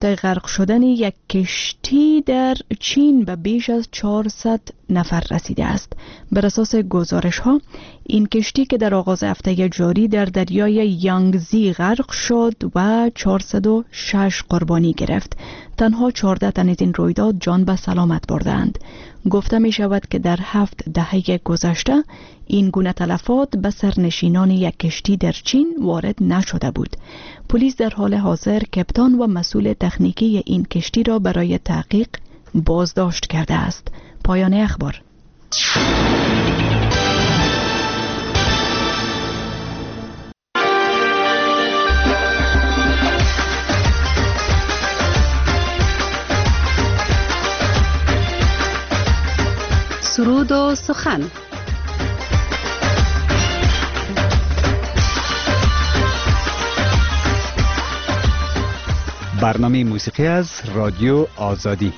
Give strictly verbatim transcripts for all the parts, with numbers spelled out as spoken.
غرق شدن یک کشتی در چین به بیش از چهارصد نفر رسیده است. بر اساس گزارش ها این کشتی که در آغاز هفته جاری در دریای یانگزی غرق شد و چهارصد و شش قربانی گرفت. تنها چهارده تن از این رویداد جان به سلامت بردند. گفته می شود که در هفت دهه گذشته این گونه تلفات به سرنشینان یک کشتی در چین وارد نشده بود. پلیس در حال حاضر کپتان و مسئول تکنیکی این کشتی را برای تحقیق بازداشت کرده است. پایان اخبار. سرود و سخن. برنامه موسیقی از رادیو آزادی.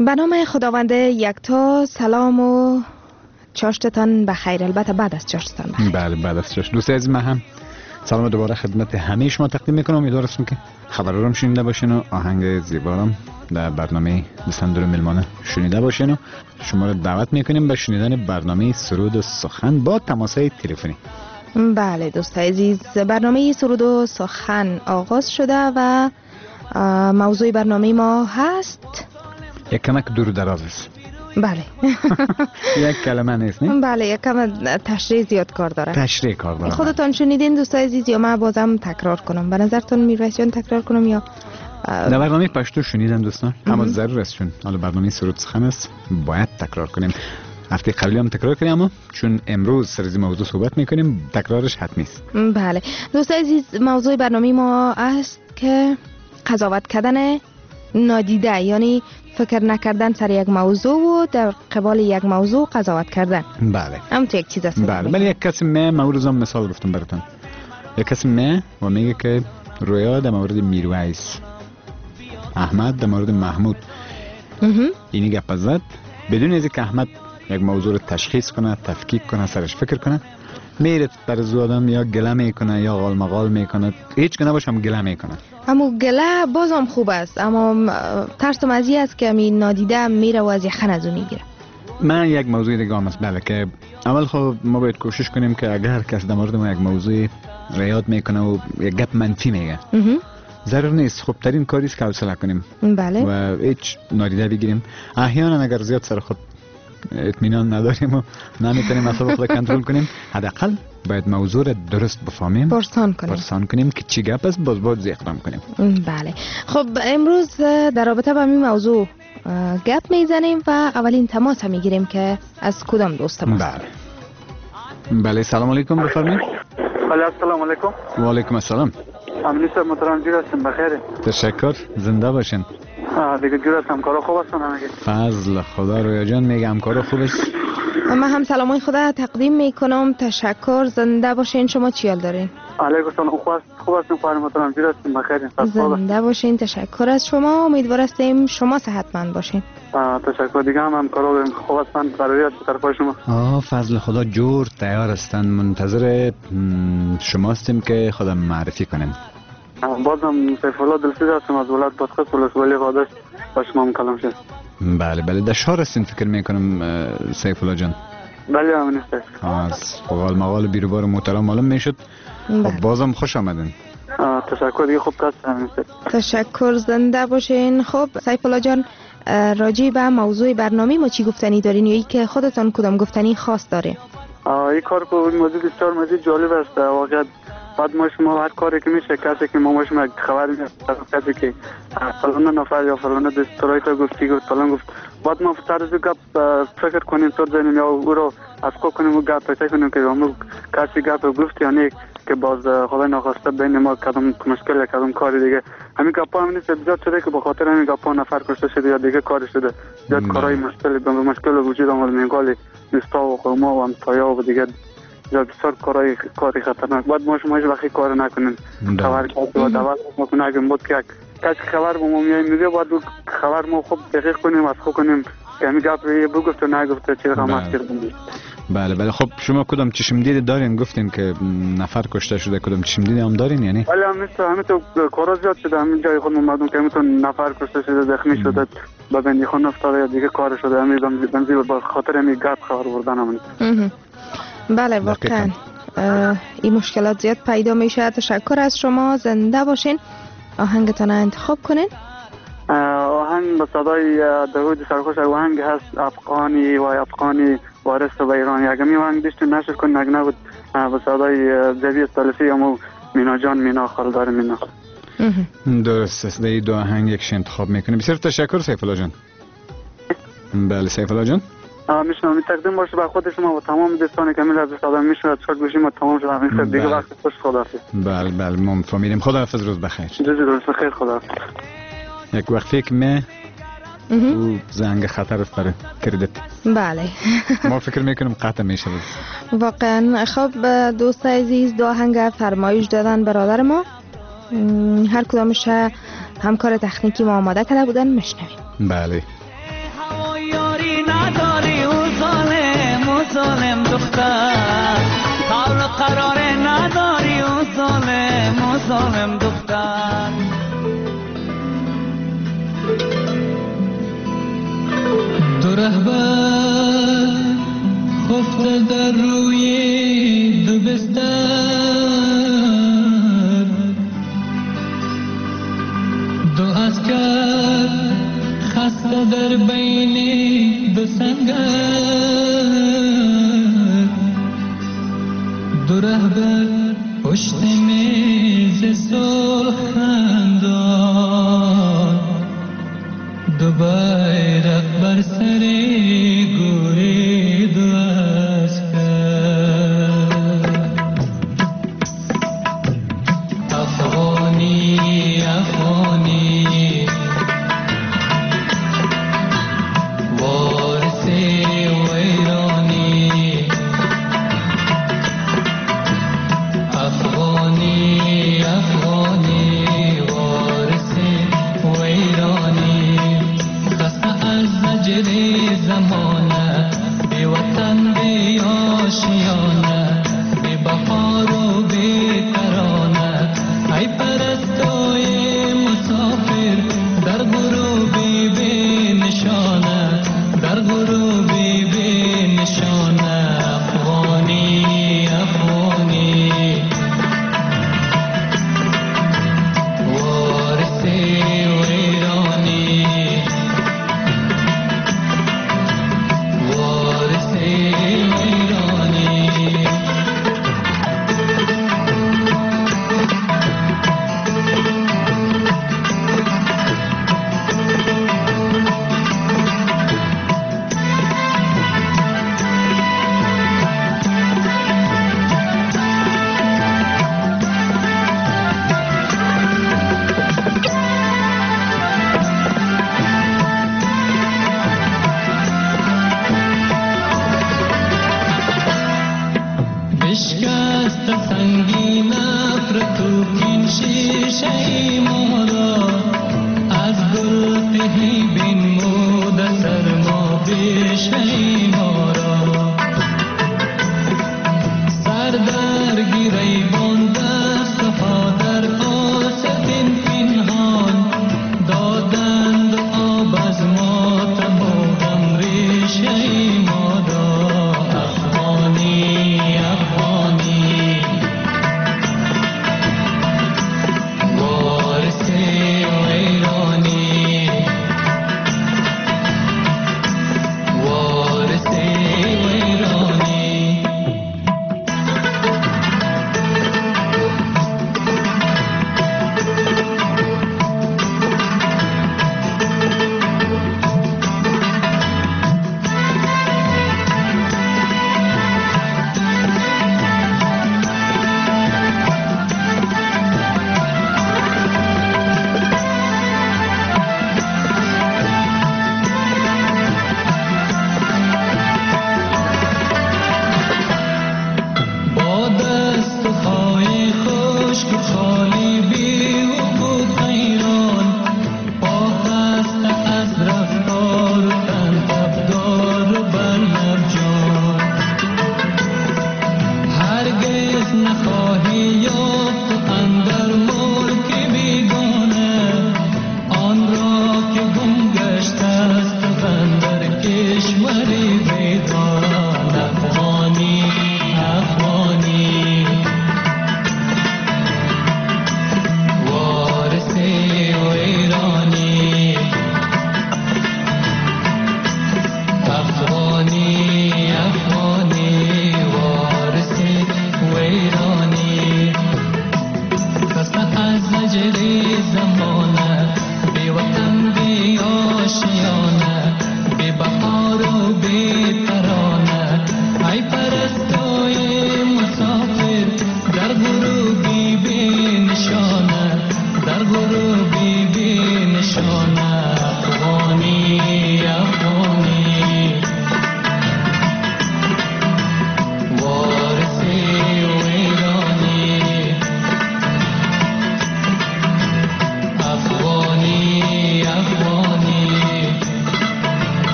به نام خداوند یکتا. سلام و چاشتتان بخیر. البته بعد از چاشتتان بخیر. بله بعد از چاشت. دوستای عزیز، من هم سلام دوباره خدمت همه شما تقدیم میکنم. امیدوارم که خبرها رو شنیده باشین و آهنگ زیبارم در برنامه دستندور ملمانه شنیده باشین و شما رو دعوت میکنیم به شنیدن برنامه سرود و سخن با تماسهای تلفنی. بله دوستای عزیز، برنامه سرود و سخن آغاز شده و موضوع برنامه ما هست یک کمک دور و دراز است. بله. یک کلمه نیست نه؟ بله، یک کم تشریح زیاد کار داره. تشریح کار داره. خودتان شنیدین دوستای عزیز یا من بازم تکرار کنم؟ به نظرتون میرویس جان تکرار کنم یا در برنامه پشتو شنیدن دوستان؟ اما ضرور است، چون حالا برنامه سرود سخن است باید تکرار کنیم. هفته قبلی هم تکرار کردیم، اما چون امروز سر از موضوع صحبت میکنیم تکرارش حتمی است. بله دوستای عزیز، موضوع برنامه ما است که قضاوت کردن نادیده، یعنی فکر نکردن سر یک موضوع و در قبال یک موضوع قضاوت کردن. بله هم تو یک چیز است. بله ولی یک کسی می مورد هم مثال گفتم براتون. یک کسی می و میگه که رویا در مورد میرویس، احمد در مورد محمود اینی گپ زد بدون از اینکه احمد یک موضوع رو تشخیص کنه، تفکیک کنه، سرش فکر کنه، میره در زو آدم یا گله میکنه یا غال مغال میکنه. هیچ که نباشه هم گله میکنه. اما گله بازم خوب است، اما ترسم از این است که می نادیده میره و از یخن از اون میگیره. من یک موضوع دیگه هم است. بله که اول خب ما باید کوشش کنیم که اگر کس در مورد ما یک موضوع ریاد میکنه و یک گپ منفی میگه، ضرور نیست، خوب ترین کاری است که حوصله کنیم. بله. و هیچ نادیده بگیریم. احیانا اگر زیاد سر خود اطمینان نداریم و نمیتونیم اصلا خود کنترل کنیم، حداقل باید موضوع را درست بفهمیم، پرسان کنیم پرسان کنیم که چی گپ است، باز باز اقدام کنیم. بله. خب امروز در رابطه با این موضوع گپ میزنیم و اولین تماس میگیریم که از کدام دوست ماست. بله بله سلام علیکم، بفرمایید. بله السلام علیکم. و علیکم السلام. امنی صاحب محترم، جور هستم، بخیره؟ تشکر، زنده باشین. دیگه جور هستم، همکارا خوب هستن همگی؟ فضل خدا. رویا جان میگه همکارا خوب است. من هم سلامای خدا تقدیم میکنم. تشکر، زنده باشین. شما چی حال دارین؟ علیکم السلام، خوب هستم خواهر محترم، جور هستم، بخیرین؟ زنده باشین. تشکر از شما. امیدوار هستیم شما صحتمند باشین. تشکر. دیگه هم همکارا خوب هستن، ضروریات به طرف شما. آه فضل خدا جور تیار هستن، منتظر شما هستیم که خودم معرفی کنیم. بازم سیف الله دلسیز هستم از ولایت بادغیس، ولسوالی قادش. با شما هم کلام شد. بله بله در شهر هستین فکر میکنم سیف الله جان. بله همین است. از قوال مقال بیروبار محترم معلوم میشد. خب بازم خوش آمدین. تشکر، دیگه خوب کس همین است. تشکر، زنده باشین. خب سیف الله جان، راجع به موضوع برنامه ما چی گفتنی دارین یا ای که خودتان کدام گفتنی خاص داره؟ این کار که این موضوع بسیار موضوع جالب است. واقعا بعد ما شما هر کاری که میشه، کسی که ما شما خبر میده، کسی که فلان نفر یا فلان دستورای تا گفتی گفت فلان گفت، بعد ما سر از گپ فکر کنیم، تو بزنیم یا او رو افکا کنیم و گپ پیدا کنیم که همون کسی گپ گفت یا نه که باز خدای ناخواسته بین ما کدام مشکل کدام کاری دیگه همین گپا هم نیست زیاد شده که به خاطر همین گپا نفر کشته شده یا دیگه کار شده، زیاد کارهای مشکل به مشکل وجود آمد میگالی دوستا و قوما و همسایا و دیگه یا بسیار کارهای کاری خطرناک. بعد ما شما هیچ وقتی کار نکنین، خبر کسی و دعوت ما نگیم. بود که کسی خبر به ما میاد میگه باید خبر ما خوب دقیق کنیم، از خوب کنیم که همین گپ رو بگفت و نگفت چه رقم است کردیم. بله بله. خب شما کدام چشم دید دارین؟ گفتین که نفر کشته شده، کدام چشم دید هم دارین یعنی؟ بله همین همین تو کارا زیاد شده، همین جای خود مردم که همین نفر کشته شده، زخمی شده، به بندی خون افتاده یا دیگه کار شده، همین بنزی به خاطر همین گپ خبر بردن همین. بله واقعا این مشکلات زیاد پیدا میشه. تشکر از شما، زنده باشین. آهنگتان انتخاب کنین. آهنگ به صدای داوود سرخوش آهنگ هست، افغانی و افغانی وارث و ایرانی. اگه می آهنگ داشت نشر کن نگ نبود به صدای جوی استالسی همو مینا جان مینا خالدار مینا. درست است. دی دو آهنگ یکش انتخاب میکنی. بسیار تشکر سیف الله جان. بله سیف الله جان. میشنم می تقدیم باشه به خود شما و تمام دوستانی که میل صدا میشنوند. شاد باشیم و تمام شد همین خیر دیگه وقت خوش. خداحافظ. بله بله ما فهمیدیم. خداحافظ، روز بخیر. روز بخیر. خداحافظ. یک وقتی که می او زنگ خطر است برای کردت. بله ما فکر میکنم قطع میشه. واقعا. خب دوست عزیز، دو آهنگ فرمایش دادن برادر ما، هر کدامش همکار تکنیکی ما آماده کرده بودن، میشنویم. بله. ظالم دختر قول قرار نداری و ظالم و ظالم دختر دو رهبر خفته در روی دو بستر دو عسکر خسته در بین دو سنگر دو رهبر پشت میز سخندان دو بیرق بر سر گوری دو عسکر افغانی افغانی وارث ویرانی افغانی افغانی وارث ویرانی زجر زمانه بی وطن بی آشیانه بی بهار و بی ترانه ای پرستوی مسافر در غروبی بی نشانه در غروبی بی نشانه افغانی افغانی وارث ویرانی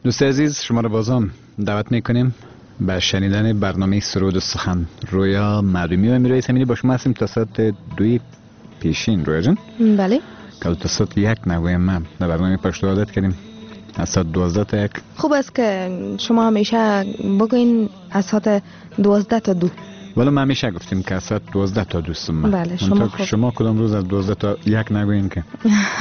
دوست عزیز، شما رو بازم دعوت میکنیم به شنیدن برنامه سرود و سخن. رویا معدومی و امیرای سمینی با شما هستیم تا ساعت دوی پیشین. رویا جان بله. که تا ساعت یک نگویم ما در برنامه پشت عادت کردیم از ساعت دوازده تا یک. خوب است که شما همیشه بگوین از ساعت دوازده تا دو. ولی ما همیشه گفتیم که از ساعت دوازده تا دوستم من. بله شما خوب. شما کدام روز از دوازده تا یک نگوین که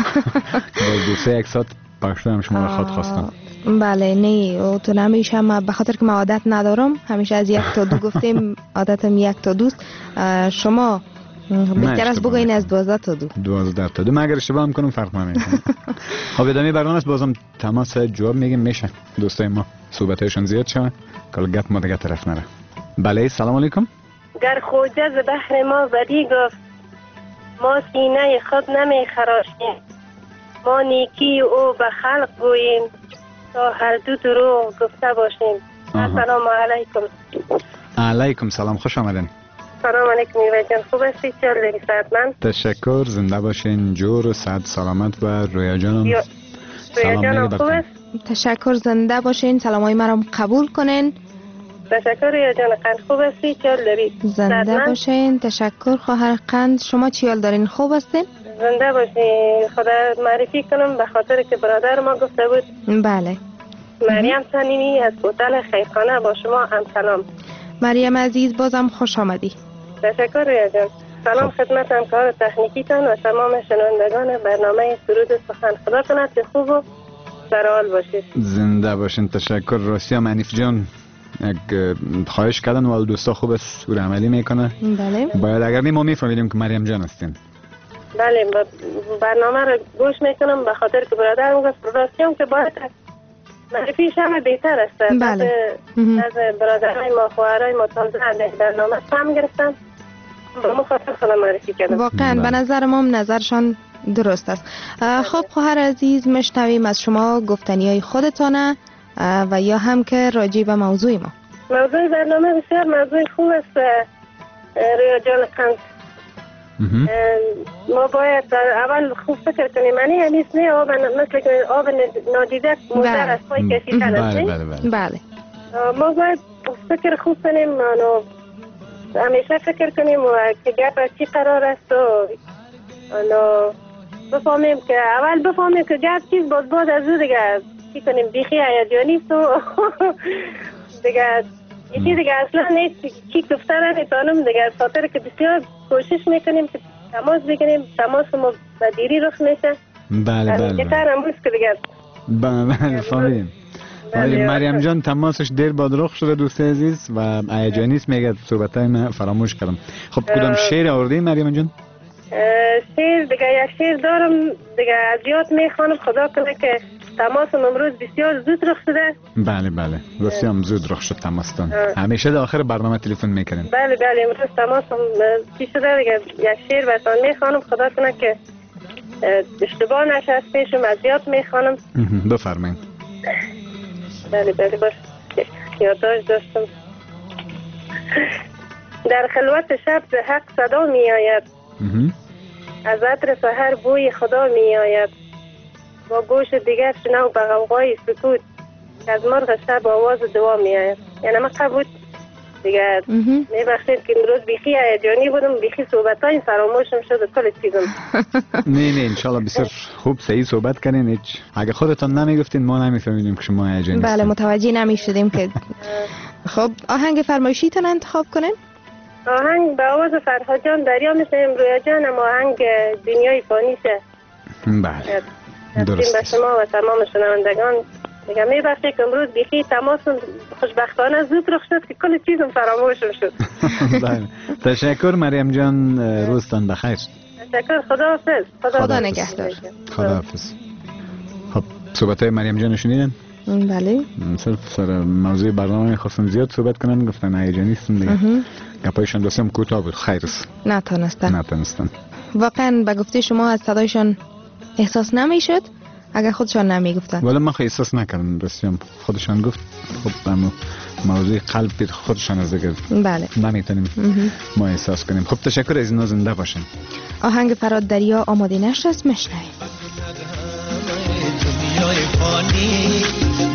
باز دو سه یک ساعت پشت هم شما رو خود خواستم. بله نه تو همیشه ما به خاطر که ما عادت ندارم همیشه از یک تا دو گفتیم عادتم یک تا دوست. شما بهتر است بگوین از دوازده تا دو. دوازده تا دو. من اگر اشتباه هم کنم فرق نمیکنه. خب ادامه برنامه است. بازم تماس جواب میگیم میشه دوستای ما صحبتایشون زیاد شوه که گپ ما دیگه طرف نره. بله سلام علیکم. گر خوجه ز بحر ما بدی گفت ما سینه خود نمی خراشیم، ما نیکی او به خلق گوییم تا هر دو دروغ گفته باشیم. السلام علیکم. علیکم سلام، خوش آمدین. سلام علیکم میوه جان، خوب هستی؟ چه حالی صحتمند؟ تشکر، زنده باشین، جور و صحت سلامت. و رویا جانم رویا جانم خوب است؟ تشکر، زنده باشین، سلامای مرا قبول کنین. تشکر رویا جان، قند خوب هستی؟ چه حال داری؟ زنده باشین. تشکر خواهر قند، شما چی حال دارین؟ خوب هستین؟ زنده باشین. خدا معرفی کنم به خاطر که برادر ما گفته بود. بله. مریم صمیمی از هتل خیرخانه با شما هم سلام. مریم عزیز بازم خوش آمدی. تشکر رویا جان. سلام خدمت همکار تکنیکیتان و تمام شنوندگان برنامه سرود سخن. خدا کند که خوب و در حال باشید. زنده باشین. تشکر. راستی منیف جان یک خواهش کردن و دوستا خوب است او عملی میکنه. بله. باید اگر نیم ما میفهمیدیم که مریم جان هستین. بله برنامه رو گوش میکنم به خاطر که برادرم گفت راستی هم که باید معرفی شما بهتر است. بله. از برادرای ما خواهرای ما تازه برنامه فهم گرفتم با مخاطر خدا معرفی کردم. واقعا به نظر ما نظرشان درست است. خب خواهر عزیز میشنویم از شما گفتنی های خودتانه و یا هم که راجع به موضوع ما. موضوع برنامه بسیار موضوع خوب است رویا جان قند. ما باید اول خوب فکر کنیم. معنی همیز نه آب مثل که آب نادیده مدر از پای کشیدن است. بله بله بله. بله. ما باید فکر خوب کنیم و همیشه فکر کنیم و که گپ چی قرار است و بفهمیم که اول بفهمیم که گپ چیز باز باز از او دیگه چی کنیم بیخی هیجانی است و دیگه یکی دیگه اصلا نیست چی گفته نمیتونم دیگه از خاطر که بسیار کوشش میکنیم که تماس بگیریم. تماس ما به دیری رخ میشه. بله بله بهتر امروز که دیگه بله فهمیدیم. مریم جان تماسش دیر بعد رخ شده دوست عزیز و هیجانی است. میگه صحبتای من فراموش کردم. خب کدام شعر آوردی مریم جان؟ شعر دیگه یک شعر دارم دیگه از یاد میخوانم. خدا کنه که تماسم امروز بسیار زود رخ شده. بله بله راستی هم زود رخ شد تماستان. همیشه در آخر برنامه تلفن میکنیم. بله بله امروز تماسم چی شده دیگه یک شعر براتون میخوانم. خدا کنه که اشتباه نشه از پیشم از یاد میخوانم. بفرمایید. بله بله باش یادداشت داشتم. در خلوت شب ز حق صدا می آید، از عطر سحر بوی خدا می آید، با گوش دیگر شنو به غوغای سکوت، از مرغ شب آواز دعا می آید. یعنی من قبول دیگر می بخشید که امروز بیخی هیجانی بودم، بیخی صحبت های فراموشم شد و کل چیزم. نه نه انشالله بسیار خوب صحیح صحبت کنین. هیچ اگه خودتان نمیگفتین ما نمیفهمیدیم که شما هیجانی بله متوجه نمیشدیم که خب آهنگ فرمایشیتون انتخاب کنین. آهنگ به آواز فرهاد جان دریا میسیم رویا جانم آهنگ دنیای فانیشه. بله درست به شما و تمام شنوندگان میگم میبخشید که امروز بیخی تماسم خوشبختانه زود رخ شد که کل چیزم فراموشم شد. بله تشکر مریم جان، روزتان بخیر. تشکر، خداحافظ. خدا, خدا نگهدار. خداحافظ. خب صحبت های مریم جان شنیدن؟ بله. صرف سر موضوع برنامه خواستن زیاد صحبت کنن، گفتن هیجانی هستن دیگه. گپایشان دوستم کوتاه بود. خیر است. نتونستن. نتونستن. واقعا به گفته شما از صدایشان احساس نمیشد اگر خودشان نمیگفتن. ولی من احساس نکردم، رسیم خودشان گفت. خب اما موضوع قلب پید خودشان از دیگه بله نمیتونیم ما احساس کنیم. خب تشکر از این زنده باشین. آهنگ فراد دریا آماده نشست، میشنویم. دنیای فانی دل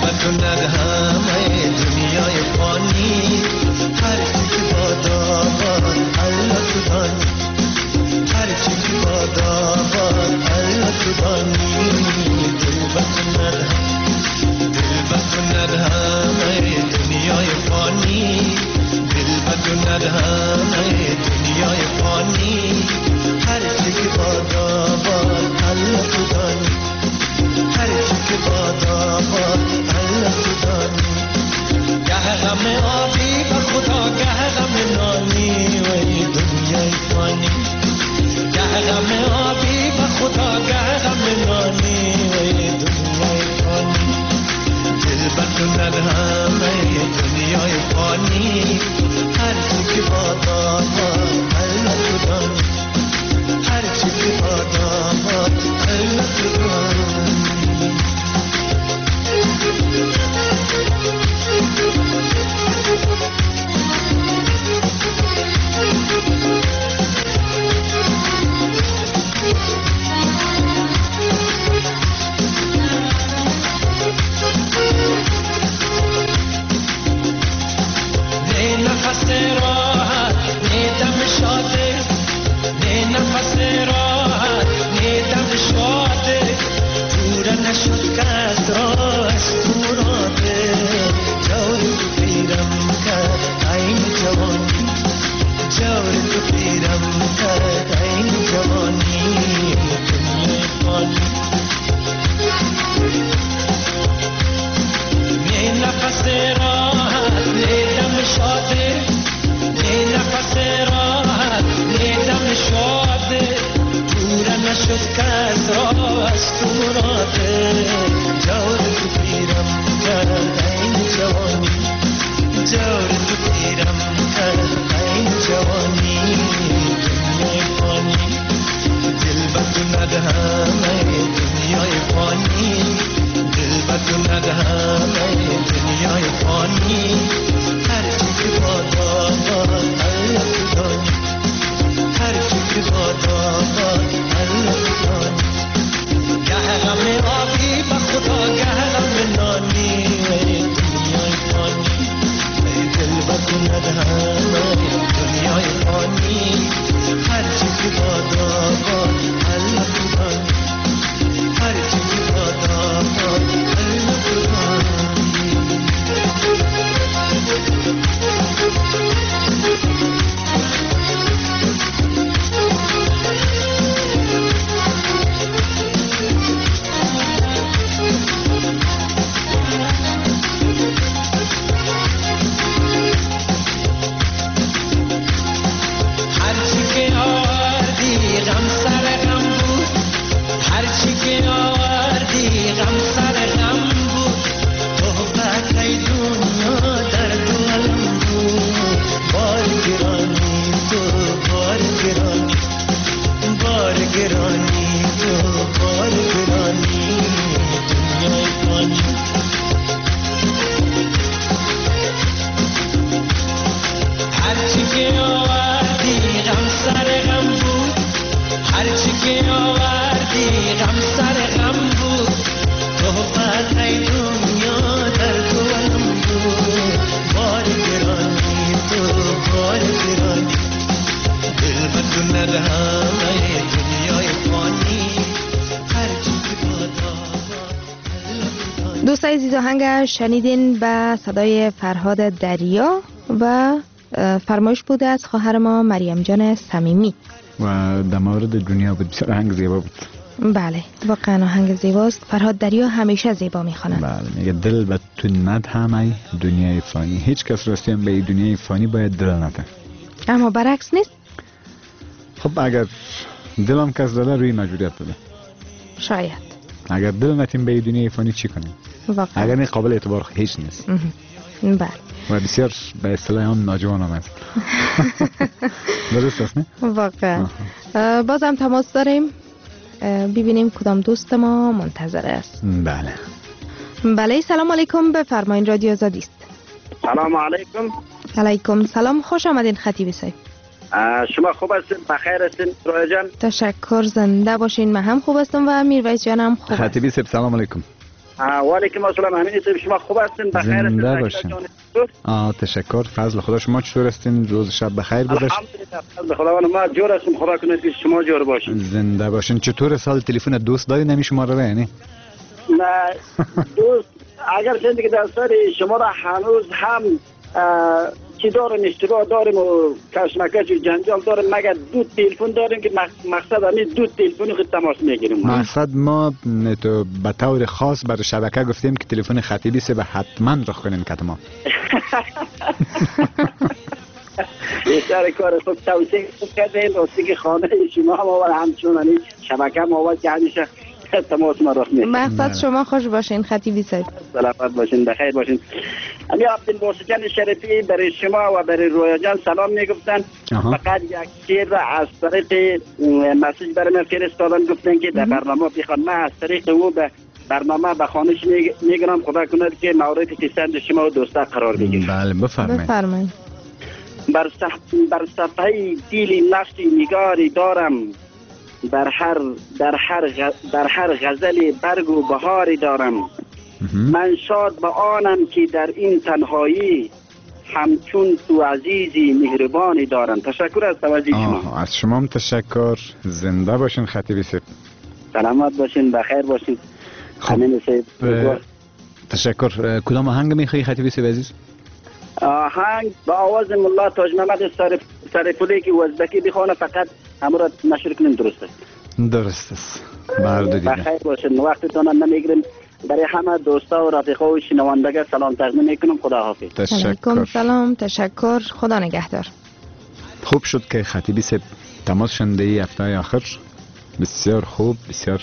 بکند همه دنیای فانی هر چی که بادا باد الله تو دانی هر چی که بادا باد الله تو دانی دل بکند دل بکند همه دنیای فانی دل بکند همه دنیای فانی هر چی که بادا باد الله تو دانی هر چی که بادا باد الله تو دانی گه غم آبی و خدا گه غم نانی و این دنیای فانی گه غم آبی و خدا گه غم نانی و این دنیای فانی دل بکند همه دنیای فانی هر چی که بادا باد الله تو دانی هر چی که بادا باد الله تو دانی نه نفس راحت نه دم شاده نه نفس راحت نه دم شاده پورا نشد کس را از توراده جور تو پیرم کرد این جوانی جور تو پیرم کرد این جوانی دنیای فانی نه نفس راحت نه دم شاده نه نفس راحت نه دم شاده پورا نشد کس را از توراده جور تو پیرم کرد این جوانی جور تو پیرم کرد این جوانی دنیای فانی دل بکند همه دنیای فانی دل بکند همه دنیای فانی هر چی که بادا باد الله تو دانی هر چی که بادا باد الله تو دانی گه غم آبی با خدا گه غم نانی دنیای فانی دل بکند همه دنیای فانی هر چی که بادا باد الله تو دانی هر چی که بادا باد الله تو دانی دوستای عزیز آهنگ شنیدین به صدای فرهاد دریا و فرمایش بوده از خواهر ما مریم جان صمیمی و در مورد دنیا بود. بسیار آهنگ زیبا بود. بله واقعا آهنگ زیباست. فرهاد دریا همیشه زیبا میخونه. بله میگه دل به تو ند همه دنیای فانی. هیچ کس راستی هم به دنیای فانی باید دل نده. اما برعکس نیست؟ خب اگر دلم کس داده روی مجبوریت داده. شاید. اگر دل نتیم به دنیای فانی چی کنیم؟ واقعا. اگر این قابل اعتبار هیچ نیست. بله. و بسیار به اصطلاح هم ناجوان هم است. درست است نه؟ واقعا. بازم تماس داریم. ببینیم کدام دوست ما منتظر است. بله. بله سلام علیکم، بفرمایید رادیو آزادی است. سلام علیکم. علیکم سلام، خوش آمدین خطیب صاحب. شما خوب هستین؟ بخیر هستین رویا جان؟ تشکر، زنده باشین. من هم خوب هستم و میرویس جان هم خوب. خطیبی صاحب سلام علیکم. و علیکم السلام. همین صاحب شما خوب هستین؟ بخیر هستین؟ زنده باشین. آه تشکر. فضل خدا. شما چطور هستین؟ روز شب بخیر گذشت؟ الحمدلله فضل خدا. ما جور هستیم. خدا کنه که شما جور باشین. زنده باشین. چطور سال تلفن دوست داری نمی شماره را یعنی؟ نه دوست اگر زندگی در سر شما را هنوز هم چی داریم اشتباه داریم و کشمکش و جنجال داریم، مگر دو تلفن داریم که مقصد همین دو تلفن خود تماس میگیریم. مقصد ما تو به طور خاص برای شبکه گفتیم که تلفن خطیبی سه به حتما رخ کنین کت ما. بیشتر کار خوب توصیه خوب کردین. راستی که خانه شما هم آور همچون شبکه هم آور که همیشه تماس ما رخ میده. مقصد شما خوش باشین خطیبی صاحب. سلامت باشین، بخیر باشین. امی عبدالباسط جان شریفی برای شما و برای رویا جان سلام میگفتن. فقط یک شعر را از طریق مسیج برای من فرستادن، گفتن که در برنامه بخوان. من از طریق او به برنامه به خانش میگرم. خدا کنه که مورد پسند شما و دوستا قرار بگیره. بله بفرمایید. بفرمایید. بر بر صفحه دیلی نقشی نگاری دارم، در هر در هر غ... در هر غزل برگ و بهاری دارم. من شاد به آنم که در این تنهایی همچون تو عزیزی مهربانی دارم. تشکر از توجه شما. از شما هم تشکر. زنده باشین خطیبی صاحب. سلامت باشین، بخیر باشین. خب ب... تشکر. کدام آهنگ میخوایی خطیبی صاحب عزیز؟ آهنگ با آواز ملا تاج محمد سر سرپولی که ازبکی بخونه، فقط همون را نشر کنیم. درست است؟ درست است. بردادید. بخیر باشین. وقتتون نمیگیریم. برای همه دوستا و رفیقا و شنوندگان سلام تقدیم میکنم. خدا حافظ. تشکر. سلام. تشکر. خدا نگهدار. خوب شد که خطیبی صاحب تماس شنده ای هفته آخر بسیار خوب، بسیار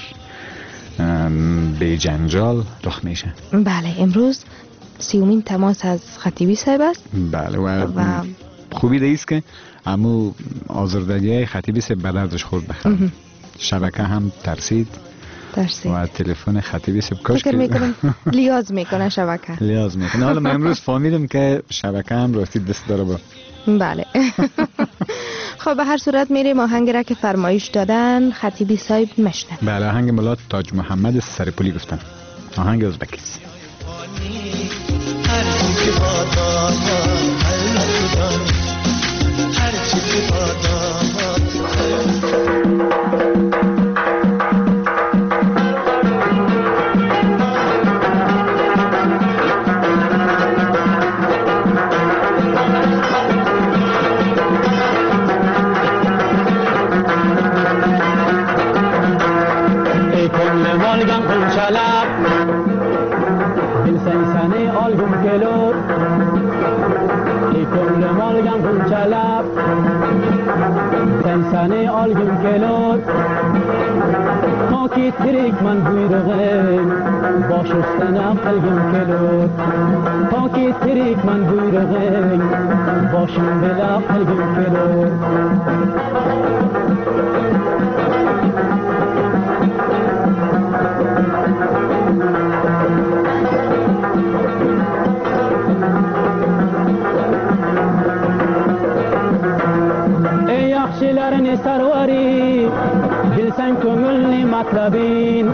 بی جنجال رخ میشه. بله امروز سیومین تماس از خطیبی صاحب است. بله و, و خوبی دیست که امو آزردگی خطیبی صاحب به دردش خورد بخیر. شبکه هم ترسید. ترسید. و تلفن خطیبی صاحب کاش فکر میکنم لیاز میکنه شبکه. لیاز میکنه. حالا من امروز فهمیدم که شبکه هم راستی دست داره با. بله. خب به هر صورت میریم آهنگ را که فرمایش دادن خطیبی صاحب مشنه. بله آهنگ ملا تاج محمد سرپولی گفتن. آهنگ ازبکی. هر چی که بادا الله خدا، هر چی که بادا ای کل والگم خونچلب سنی آلگون کلور، ای کل مالگم خونچلب سنی آلگون کلور، تا که تریک من بویرغم با شستن قلگم کلور، تا که تریک من بویرغم با شنبلا قلگم کلور. شیلرنی سروری جلسن کملنی مطلبین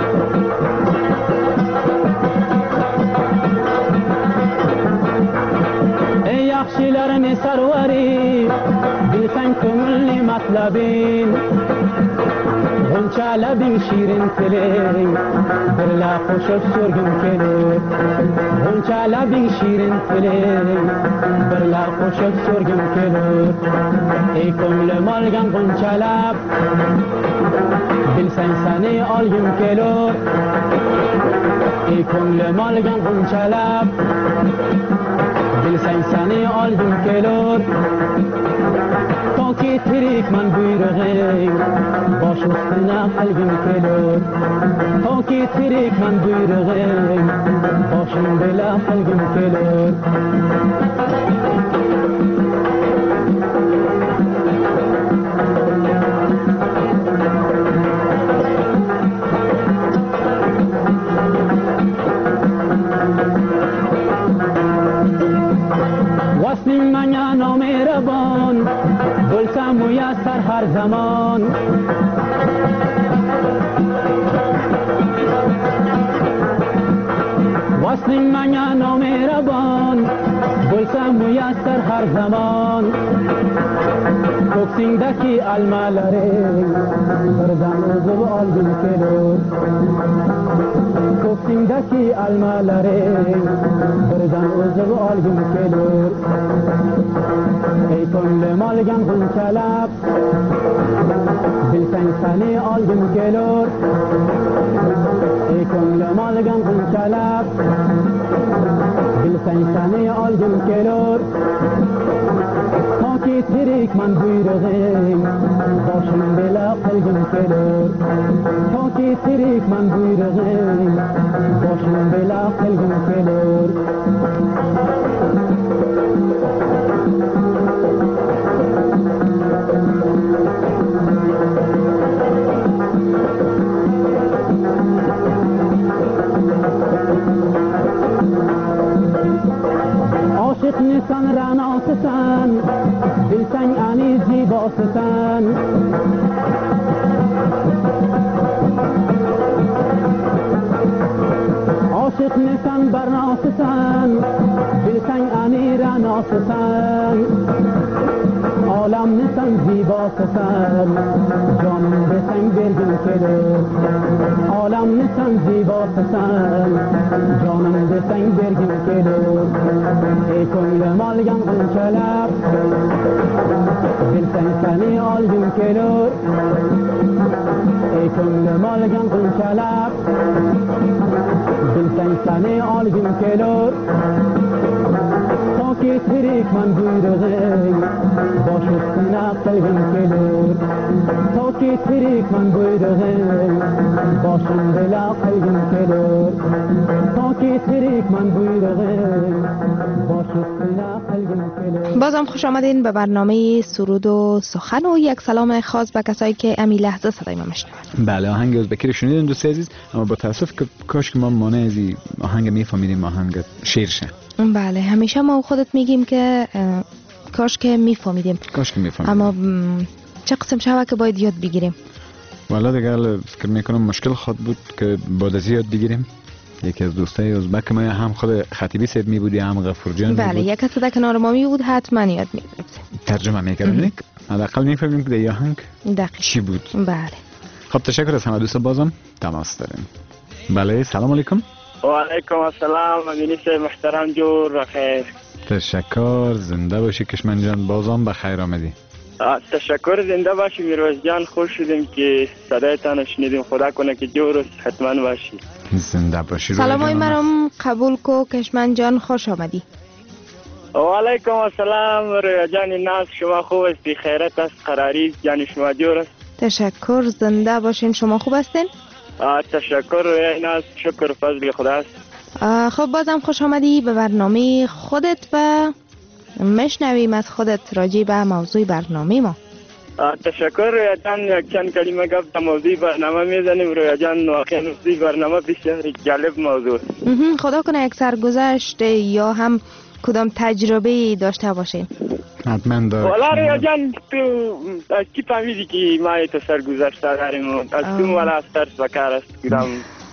ای یخشیلرنی سروری جلسن کملنی مطلبین غنچه لبین شیرین تلین برلا خوشب سرگم کلور غنچه لبین شیرین تلین برلا خوشب سرگم کلور ای کمل مالگم غنچه لب دل سنسنی آلگم کلور ای کمل مالگم غنچه لب دل سنسنی آلگم کلور تا که تریک من بیرغیم با شستن قلبم کلور تا که تریک من بیرغیم با شنبلا قلبم کلور. وصل من یا نامهربان گلسم میسر هر زمان کوکسین منیا نامهربان بولسم میسر هر زمان کوکسین دکی المالره بردم اوزو آلگون کلور کوکسین دکی المالره بردم اوزو آلگون کلور ای کل مالگم خون کلب بلسن سنی آلگون کلور ای کل مالگم خون کلب بلسن سنی آلگون کلور تاکی تریک من بویرغیم باشم بلا قلبم کلور تاکی تریک من بویرغیم باشم بلا قلبم کلور عاشق نیستن رناستن دلتنگ انی زیباستن عاشق نیستن برناستن دلتنگ انی رناستن عالم نیستن زیباستن جانم بسنگ برگم کلور عالم نیستن زیباستن جانم بسنگ برگم کلور ای کل مالگم اون کلب بلسنگ سنی آلگم کلور ای کل مالگم اون کلب بلسنگ سنی آلگم کلور تاکی تریک من بویرغیم باشستن قلبم کلور تاکی تریک من بویرغیم باشم بلا قلبم کلور تاکی تریک من بویرغیم باشستن قلبم کلور. بازم خوش آمدین به برنامه سرود و سخن و یک سلام خاص به کسایی که امی لحظه صدای ما میشنون. بله آهنگ ازبکی رو شنیدین دوست عزیز، اما با تاسف که کاش که ما مانع از آهنگ میفهمیدیم آهنگ شعر شه. بله همیشه ما خودت میگیم که کاش که میفهمیدیم کاش که میفهمیدیم اما چه قسم شوه که باید یاد بگیریم. والا دیگه فکر میکنم مشکل خود بود که باید از یاد بگیریم. یکی از دوستای ازبک ما هم خود خطیبی صاحب می بودی هم غفور جان بله بود. یک کسی در کنار ما می بود حتما یاد میگرفتیم ترجمه میکردیم حداقل میفهمیم که دیگه آهنگ چی بود. بله خب تشکر از همه دوستا بازم تماس داریم. بله سلام علیکم. و علیکم السلام امینی صاحب محترم جور خیر. تشکر زنده باشی کشمن جان بازم بخیر آمدی. تشکر زنده باشی میروز جان خوش شدیم که صدایتان شنیدیم خدا کنه که جور حتما باشی. زنده باشی. سلام های مرم قبول کو کشمن جان خوش آمدی. و علیکم السلام رویا جان ناز شما خوب استی خیرت است قراری جان شما جور است. تشکر زنده باشین شما خوب هستین؟ تشکر رویا ناز شکر فضل خدا است. خب بازم خوش آمدی به برنامه خودت و مشنویم از خودت راجع به موضوع برنامه ما. تشکر رویا جان یک چند کلمه گفت در موضوع برنامه میزنیم رویا جان. واقعا موضوع برنامه بسیار جالب موضوع خدا کنه یک سرگذشت یا هم کدام تجربه داشته باشین. حتما دارم. والا رویا جان تو از کی فهمیدی که ما تو سرگذشت داریم؟ از تو والا از ترس بکار است کدام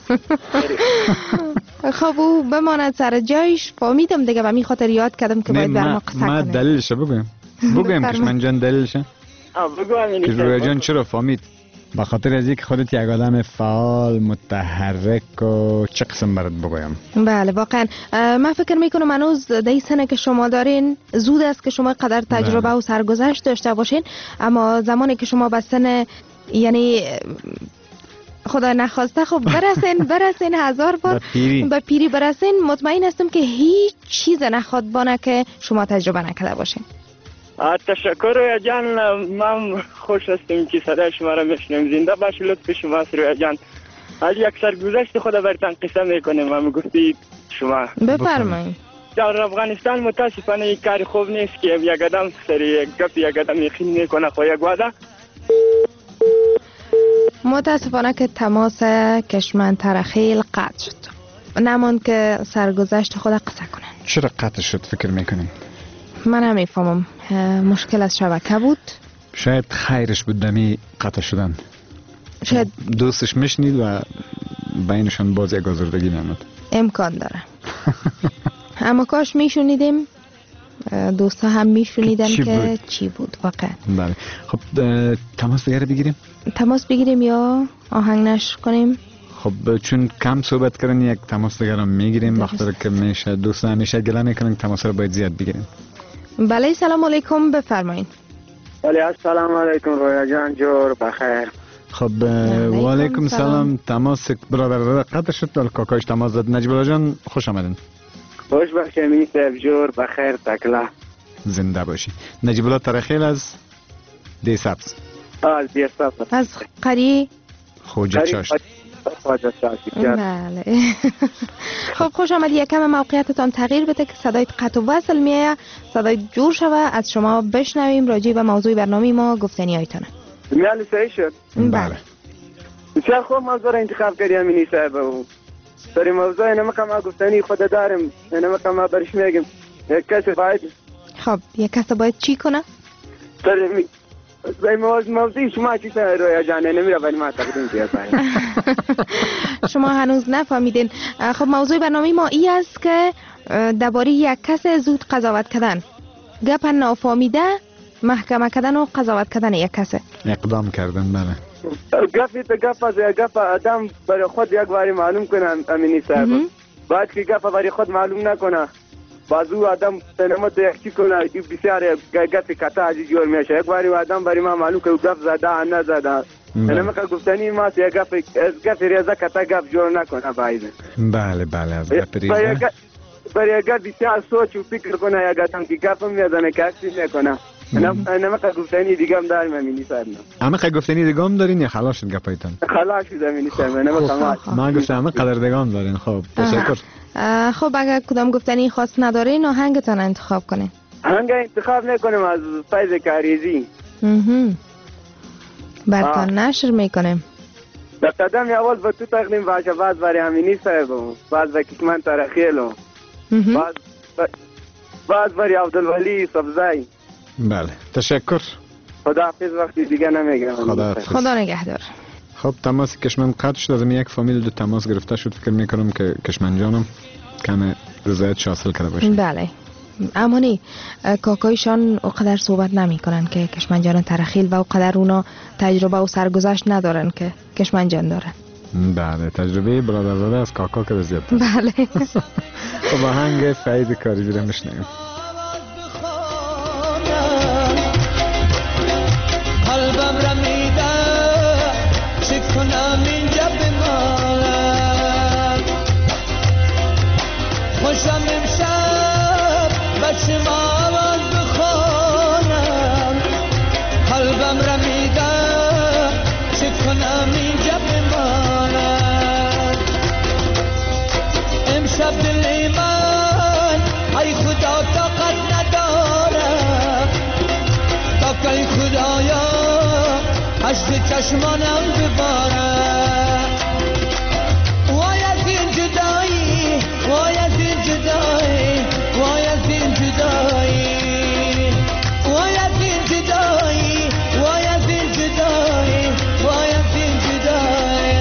خب او بماند سر جایش فهمیدم دیگه و می خاطر یاد کردم که باید بر ما قصه کنیم. ما دلیلش بگویم بگویم کشمن جان دلیلش بگو امینی که رویا جان چرا فهمید؟ به خاطر از اینکه خودت یک آدم فعال متحرک و چه قسم برات بگویم؟ بله واقعا من فکر میکنم هنوز دی سنه که شما دارین زود است که شما قدر تجربه بله. و سرگذشت داشته باشین، اما زمانی که شما به سن یعنی خدا نخواسته خب برسین برسین هزار بار به پیری برسین، مطمئن هستم که هیچ چیز نخواد بانه که شما تجربه نکرده باشین. تشکر رویا جان. من خوش هستم که صدای شما را میشنم. زنده باشی لطف شماست رویا جان. از یک سرگذشت خود برتان قصه میکنیم و میگفتید شما بفرمایید. در افغانستان متاسفانه یک کار خوب نیست که یک آدم سر یک گپ یک آدم یقین میکنه خو یک واده. متاسفانه که تماس کشمن ترخیل قطع شد، نماند که سرگذشت خود قصه کنن. چرا قطع شد فکر میکنین؟ من هم میفهمم مشکل از شبکه بود. شاید خیرش بود دمی قطع شدن. شاید دوستش میشنید و بینشان باز یک آزردگی میامد. امکان داره. اما کاش میشونیدیم، دوستا هم میشونیدن چی که بود؟ چی بود واقعا. بله. خب اه، تماس دیگه رو بگیریم. تماس بگیریم یا آهنگ نشر کنیم؟ خب چون کم صحبت کردن یک تماس دیگه رو میگیریم. وقتی که میشه دوستا همیشه گله میکنن تماس رو باید زیاد بگیریم. بله سلام علیکم، بفرمایید. بله السلام علیکم رویا جان، جور بخیر. خب و علیکم سلام. تماس برادر را قطع شد ولی کاکایش تماس زد. نجیب الله جان خوش آمدین. خوش باشی می صاحب، جور بخیر تکلا. زنده باشی. نجیب الله ترخیل از دی سبز. از دی سبز. از قریه خوجه چاشت. خوجه چاشت. بله. خب خوش آمدی. یکم موقعیتتان تغییر بده که صدای قطع و وصل میاد، صدای جور شوه. از شما بشنویم راجع به موضوع برنامه ما گفتنی هایتانه. میالی صحیح شد. بله. بسیار خوب موضوع را انتخاب کردی امینی صاحب. در موضوع نمکه ما گفتنی خود دارم، نمکه ما برش میگم یک کسی باید. خب یک کسی باید چی کنه؟ در موضوع شما چی سر رویا جانه نمیره ولی ما تقدیم زیاد باید. شما هنوز نفهمیدین. خب موضوع برنامه ما ای است که درباره یک کس زود قضاوت کردن، گپ نافهمیده محکمه کردن و قضاوت کردن یک کس، اقدام کردن. بله. گفی تو گپ از گپ آدم برای خود یک باری معلوم کنه امینی صاحب. بعد که گپ برای خود معلوم نکنه بازو آدم تنمت یک چی کنه بسیار گپ کتا عجی جور میشه. یک باری آدم برای ما معلوم که گپ زده نه زده. نمکه گفتنی ما یک گپ از گپ ریزه کتا گپ جور نکنه باید. بله بله از گپ ریزه برای گپ بسیار سوچ و فکر کنه یک آدم که گپ میادنه که اکسی میکنه. نمکه گفتنی دیگه هم داریم امینی صاحب. نمکه گفتنی دیگه هم دارین یا خلاص شد گپایتان؟ خلاص شد امینی صاحب. نمکه ما گفتم همه قدر دیگه هم دارین. خب تشکر. خب اگر کدام گفتنی خاص ندارین آهنگتان انتخاب کنین. آهنگ انتخاب نکنیم از فیض کاریزی. برتان نشر میکنیم. در قدم اول به تو تقدیم باشه، بعد برای امینی صاحب، بعد به کشمن ترخیلو، بعد بعد برای عبدالولی سبزی. بله تشکر. خداحافظ. وقتی دیگه نمیگم. خداحافظ. خدا نگهدار. خب تماس کشمن قطع شد. از یک فامیل دو تماس گرفته شد. فکر میکنم که کشمن جانم کم رضایت حاصل کرده باشه. بله. اما نی کاکایشان اونقدر صحبت نمی کنن که کشمن جان ترخیل و اونقدر اونا تجربه و سرگذشت ندارن که کشمن جان دارن. بله تجربه برادرزاده از کاکا که زیاد. بله. خب آهنگ فیض کاریزی رو میشنویم. قلبم رمیده چه کنم اینجا بمانم، خوشم امشب بچه ما آواز بخوانم. قلبم رمیده چه کنم اینجا بمانم، امشب دل من ای خدا طاقت ندارم، تا که خدایا عشق چشمانم ببارم. وای از این جدایی، وای از این جدایی، وای از این جدایی، وای از این جدایی، وای از این جدایی، وای از این جدایی.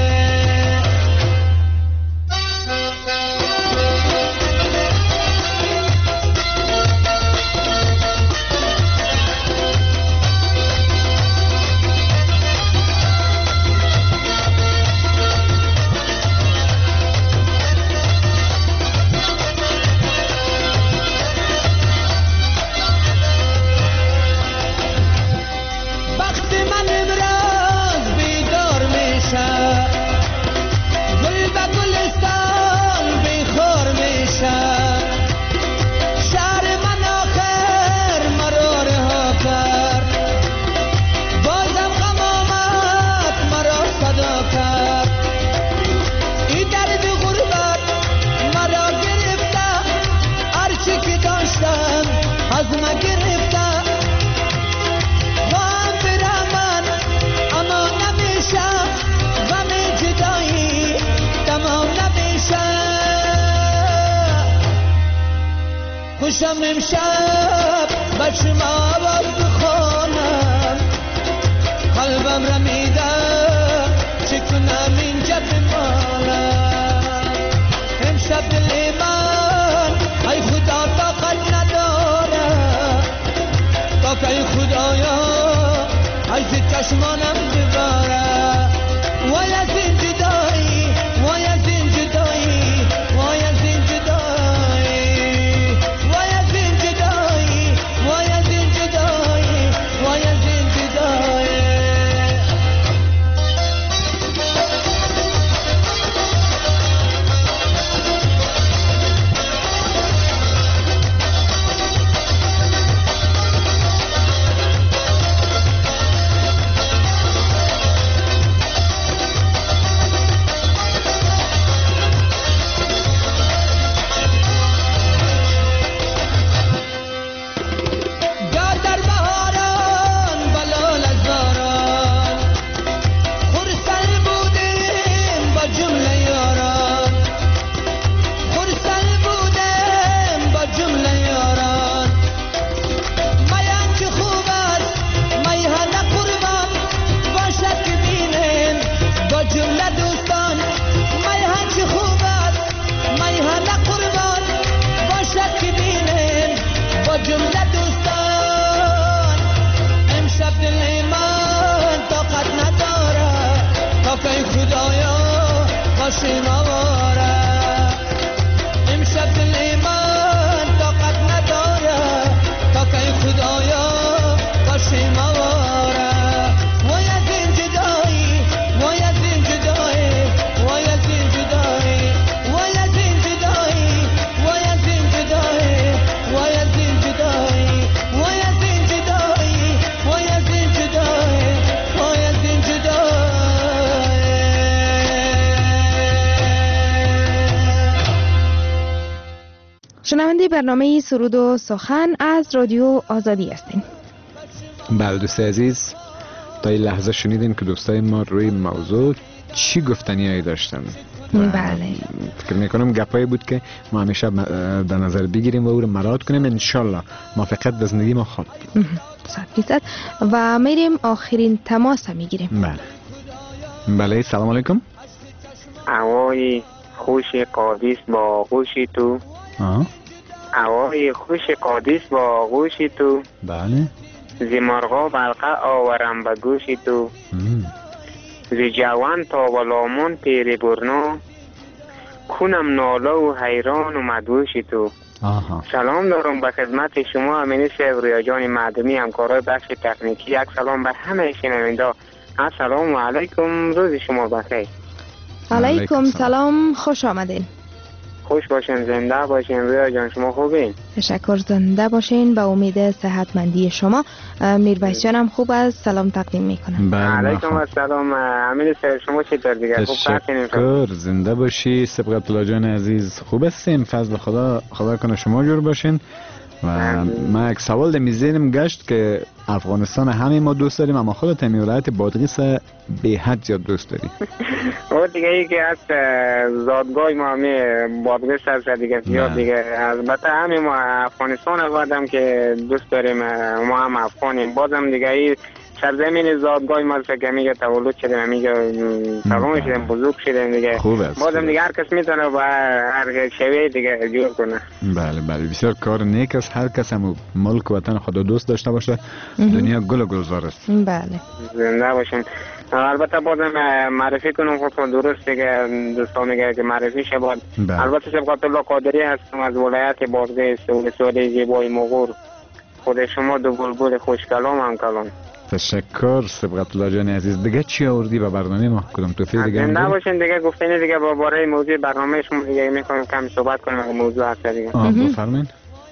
خوشم امشب بچه ما آواز بخوانم، قلبم رمیده چه کنم اینجا بمانم، امشب دل من از چشمانم بباره وای از این جدایی وای از این جدایی وای از این جدایی وای از این جدایی وای از این جدایی وای از این جدایی شنونده برنامه سرود و سخن از رادیو آزادی هستین. بله دوست عزیز، تا این لحظه شنیدین که دوستای ما روی موضوع چی گفتنی هایی داشتن. بله، فکر میکنم گپایی بود که ما همیشه در نظر بگیریم و او رو مراعات کنیم. انشالله موافقت به زندگی ما خواد. صد فیصد. و میریم آخرین تماس میگیریم. بله بله. سلام علیکم. هوای خوش قادیس با آغوشی تو. آه هوای خوش قادیس با آغوشی تو. بله. زی مرغا بلقه آورم به گوشی تو. زی جوان تا ولامون پیری برنا کنم ناله و حیران و مدوشی تو. آها. سلام دارم به خدمت شما امینی صاحب، رویا جان معدمی، همکارای بخش تکنیکی. یک سلام به همه شنونده. السلام علیکم، روز شما بخیر. علیکم سلام، خوش آمدین. خوش باشین، زنده باشین. رویا جان شما خوبین؟ تشکر، زنده باشین. به امید صحتمندی شما. میرویس جانم خوب است، سلام تقدیم میکنم. علیکم السلام. امین صاحب شما چطور دیگه؟ خوب هستین؟ تشکر، زنده باشی. سبقت الله جان عزیز خوب هستیم، فضل خدا خدا کنه شما جور باشین. و ما یک سوال در میزینم گشت که افغانستان همه ما دوست داریم، اما خودت همین ولایت بادغیس به حد زیاد دوست داری. او دیگه ای که از زادگاه ما همه بادغیس هست دیگه زیاد دیگه. البته همه ما افغانستان آدم که دوست داریم، ما هم افغانیم. بازم دیگه ای سرزمین زادگاه ما است که میگه تولد شدیم، میگه سلام شدیم، بزرگ شدیم دیگه. بازم دیگه هر کس میتونه با هر شوی دیگه جور کنه. بله بله، بسیار کار نیک است. هر کس هم ملک وطن خدا دوست داشته باشه، دنیا گل و گلزار است. بله، زنده باشیم. البته بازم معرفی کنم خودتون درست دیگه، دوستان میگه که معرفی شه بود. البته سبقت الله قادری هستم از ولایت بادغیس، ولسوالی زیبای مغور. خود شما دو بلبل خوش کلام هم کلام. تشکر سبقت الله جان عزیز. دیگه چی آوردی به برنامه ما؟ کدوم توفیق دیگه زنده باشین دیگه. گفتنی دیگه با باره موضوع برنامه شما دیگه میخوایم کم صحبت کنیم. موضوع هست دیگه. آه بفرمایید.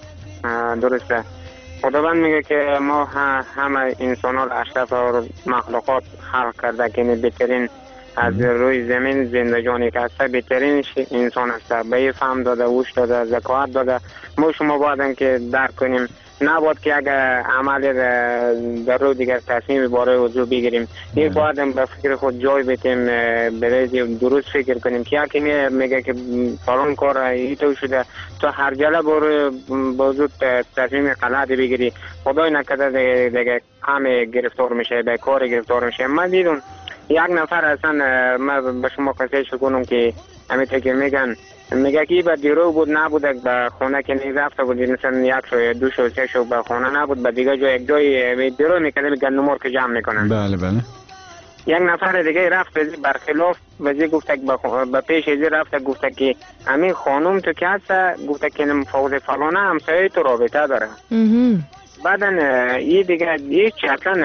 درسته. خداوند میگه که ما همه انسان ها اشرف مخلوقات خلق کرده که بهترین از روی زمین زندگانی که هسته بهترین انسان هسته. به این فهم داده، وش داده، زکات داده. ما شما باید که درک کنیم، نباید که اگر عمل در رو دیگر تصمیم باره وضوع بگیریم. یک باید به فکر خود جای بتیم، بریزیم درست فکر کنیم که یکی میگه که فلان کار ایتو شده، تو هر جله باره وضوع تصمیم غلط بگیری، خدای نکرده دیگه همه گرفتار میشه، به کار گرفتار میشه. من دیدم یک نفر اصلا، من به شما قصه شکنم که همین که میگن میگه که به دیرو بود نبود به خونه که نرفته بود مثلا یک شو دو شو سه شو به خونه نبود به دیگه جای یک جای دیرو میکنه گندمور که جمع میکنن. بله بله. یک نفر دیگه رفت بزی برخلاف بزی گفته به پیش ازی رفته گفته که همین خانم تو که هست گفته که فوز فلانه همسایه تو رابطه داره. بعدن این دیگه هیچ اصلا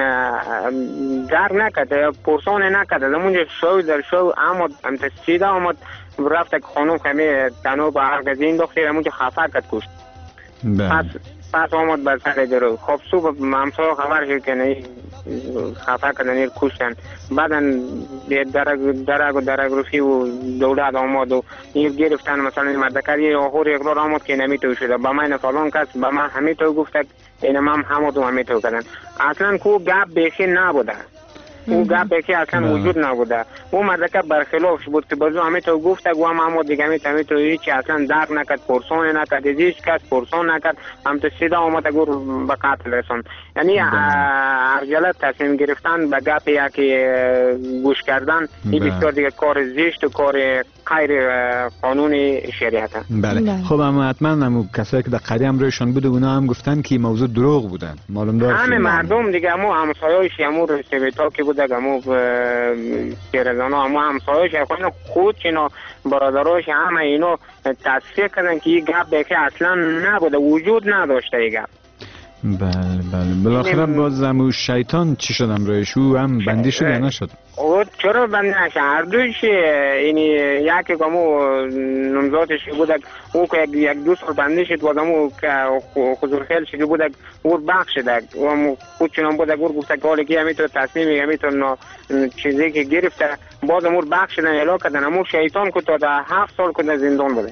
در نکده پرسان نکده همونجا شو در شو آمد هم سیده آمد رفته که خانم خمی تنو به هر گزین دختی همونجا خفه کد کشت. پس پس آمد به سر درو خب صبح همسایه خبر شد که نه خفه کدن ایر کشتن. بعدن درگ درگ و درگ رفی و دولت آمد و ایر گرفتن مثلا مدکر یه آخور اقرار آمد که نمیتو شده با من فلان کس با من همیتو گفته اینم هم همو همیتو کردن. اصلا کو گپ بیخی نبوده او گپ که اصلا وجود نبوده. او مردکه برخلافش بود که بازو همه تو گفته گو هم همه دیگه همه تو هیچی اصلا درک نکد پرسون نکد هیچ کس پرسون نکد هم تو سیده آمده گور به قتل رسون. یعنی ارجلت تصمیم گرفتن به گپ یکی گوش کردن این بسیار دیگه کار زشت و کار غیر قانونی شریعت. بله خب اما حتما هم کسایی که در قریه هم رویشان بوده اونا هم گفتن که موضوع دروغ بودن معلوم دار همه مردم دیگه همو همسایه‌اش همو رسیبتا که بوده همو پیرزانا همو همسایه‌اش خود اینا برادراش همه اینو تصفیه کردن که این گپ که اصلا نبوده وجود نداشته این گپ. بله بله بالاخره باز همو شیطان چی شدم رویش او هم بندی شد یا نشد؟ او چرا بندی نشد؟ هر دوش اینی یکی که همو نمزادش بود او که یک دو سال بندی شد باز همو خضور خیل شده بود او بخش شد او همو خود چنان بود او گفته که حالی که همیتون تصمیمی همیتون چیزی که گرفته باز همو بخش شدن اعلا کردن همو شیطان که تا در هفت سال که در زندان بوده.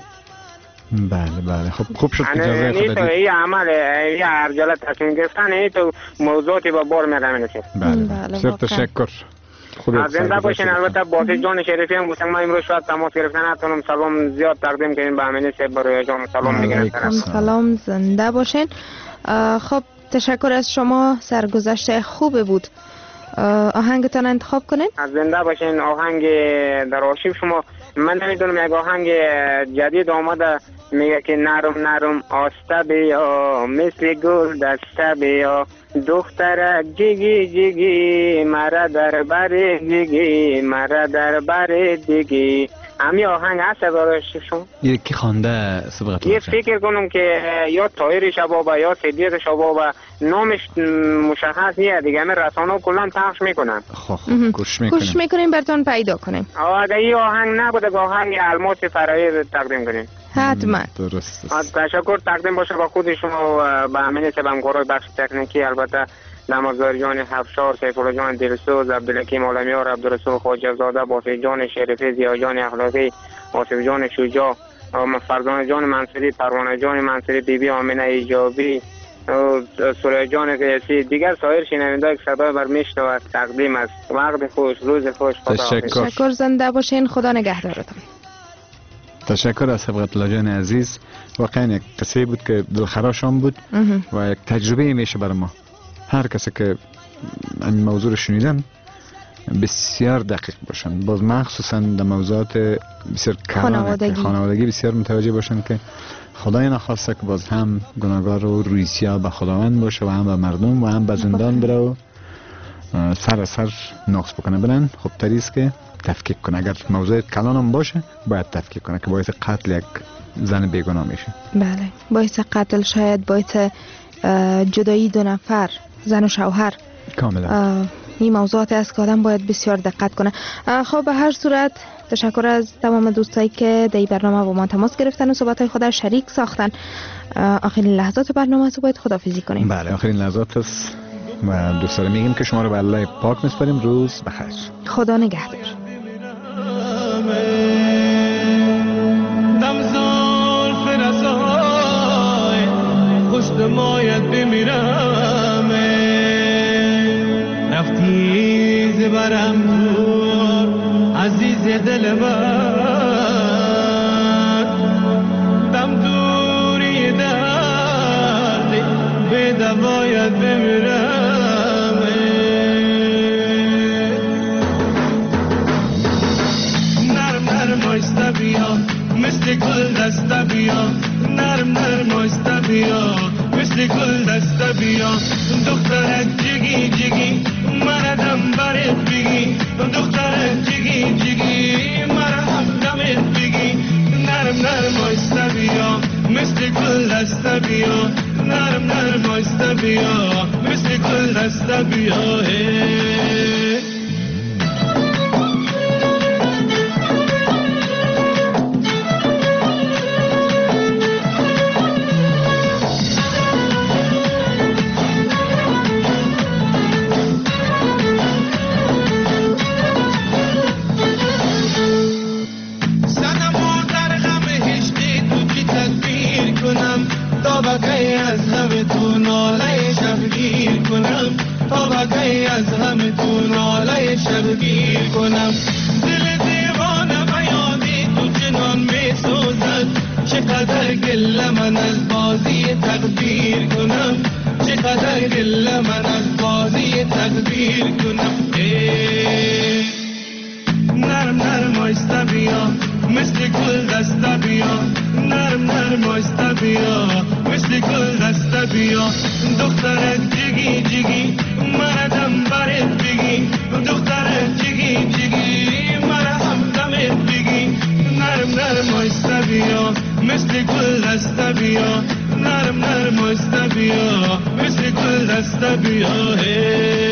بله بله خب خوب شد که جزای خدا دید. این عمل این ارجلت تصمیم گرفتن این تو موضوعاتی با بار میرم نشد. بله بسیار تشکر. از زنده باشین. البته باقی جان شریفی هم گفتن ما امروز شاید تماس گرفتن نتونم سلام زیاد تقدیم کنیم به امینی صاحب برای جان سلام میگم. سلام زنده باشین. خب تشکر از شما سرگذشت خوب بود. آهنگتان انتخاب کنین؟ از زنده باشین. آهنگ در آرشیو شما من نمیدونم یک آهنگ جدید آمده میگه که نرم نرم آسته بیا مثل گل دسته بیا دخترک جگی جگی مرا در بر جگی مرا در بر جگی. همی آهنگ هست برای شما؟ یکی خوانده سبقت یه فکر کنم که یا طاهر شبابه یا صدیق شبابه نامش مشخص نیست دیگه همه رسانه کلان پخش میکنن. خب گوش میکنیم گوش میکنیم براتون پیدا کنیم. اگه این آهنگ نبوده که آهنگ الماس فرایی تقدیم کنیم. حتما. درست است. تشکر تقدیم باشه با خود شما و به امین سبمگارای بخش تکنیکی البته نمازدار جان حفشار سیفالله جان دلسوز عبدالحکیم عالمیار عبدالرسول خواجه زاده باسف جان شریفی زیا جان اخلاقی آصف جان شجاع فرزان جان منصوری پروانه جان منصوری بی بی آمینه ایجابی سوره جان قیاسی دیگر سایر شنوندگان که صدا بر میشنوند تقدیم است. وقت خوش روز خوش. تشکر. تشکر زنده باشین. خدا نگهدارتون. تشکر از سبقت الله جان عزیز. واقعا یک قصه بود که دلخراشم بود و یک تجربه میشه برای ما. هر کسی که این موضوع رو شنیدن بسیار دقیق باشن باز مخصوصا در موضوعات بسیار خانوادگی. خانوادگی بسیار متوجه باشن که خدای نخواسته که باز هم گناهکار و رویسیا به خداوند باشه و هم به مردم و هم به زندان بره و سر سر نقص بکنه. برن خب تریست که تفکیک کنه. اگر موضوع کلان هم باشه باید تفکیک کنه که باعث قتل یک زن بیگناه میشه. بله باعث قتل شاید باعث جدایی دو نفر زن و شوهر. کاملا این موضوعات است که آدم باید بسیار دقت کنه. خب به هر صورت تشکر از تمام دوستایی که در این برنامه با ما تماس گرفتن و صحبت‌های خود شریک ساختن. آخرین لحظات برنامه است باید خداحافظی کنیم. بله آخرین لحظات است و دوستان میگیم که شما رو به الله پاک میسپاریم. روز بخیر. خدا نگهدار. مایت بمیرم رفتی زبرم دور عزیز دل من دم دوری درد به دوایت بمیرم نرم نرم آیسته بیا مثل گل گل دسته بیا دخترک جگی جگی مردم برت بگی دخترک جگی جگی مرهم دمت بگی نرم نرم آیسته بیا مثل گل دسته بیا نرم نرم آیسته بیا مثل گل دسته بیا از همه تو ناله شبگیر کنم تا بقی از همه تو ناله شبگیر کنم دل دیوانه بیادی تو جنان می سوزد چقدر گله من از بازی تقدیر کنم چقدر گله من از بازی تقدیر کنم نرم نرم آیسته بیا مثل گل دسته بیا نرم نرم آیسته بیا مثل گل دسته بیا دخترک جگی جگی مردم برت بگی دخترک جگی جگی مرهم دمت بگی نرم نرم آیسته بیا مثل گل دسته بیا نرم نرم آیسته بیا مثل گل دسته بیا